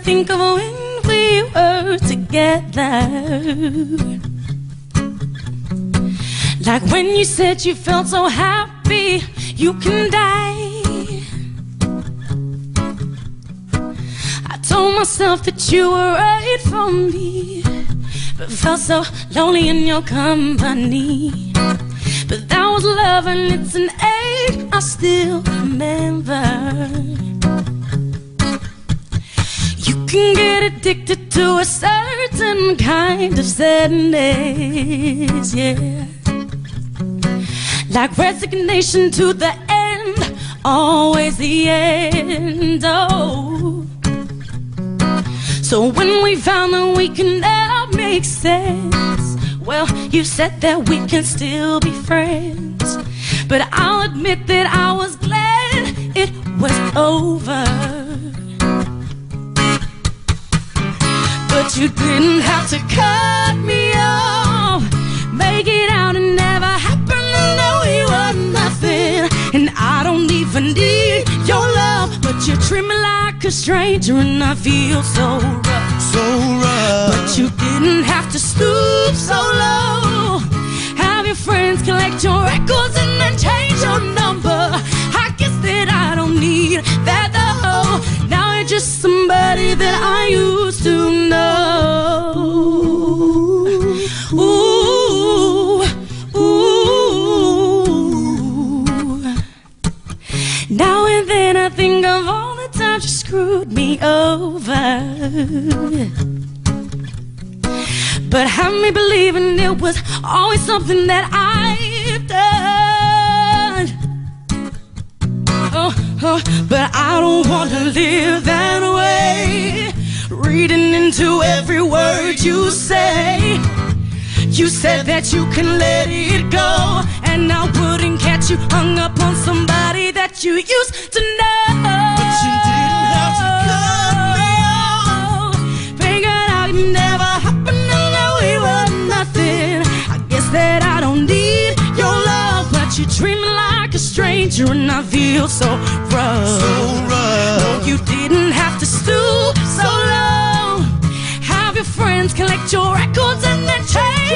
think of when we were together. Like when you said you felt so happy you can die. I told myself that you were right for me, but felt so lonely in your company. But that was love and it's an age I still remember. You can get addicted to a certain kind of sadness, yeah. Like resignation to the end, always the end, oh. So when we found that we can now make sense, well, you said that we can still be friends. But I'll admit that I was glad it was over. But you didn't have to cut me off, make it out and never happen to know you were nothing. And I don't even need your love, but you treat me like a stranger and I feel so rough. So rough. But you didn't have to stoop so low, have your friends collect your records and then change your number. I guess that I don't need that though. Now you're just somebody that I used to know. Ooh, ooh. Now and then I think of all the times you screwed me over, but have me believing it was always something that I've done. But I don't want to live that way, reading into every word you say. You said that you can let it go, and I wouldn't catch you hung up on somebody that you used to know. But you didn't have to cut me off. Figured out it never happened to know we were nothing. I guess that I don't need your love, but you treat me like a stranger and I feel so rough. So rough. No, you didn't have to stoop so low, have your friends collect your records and then change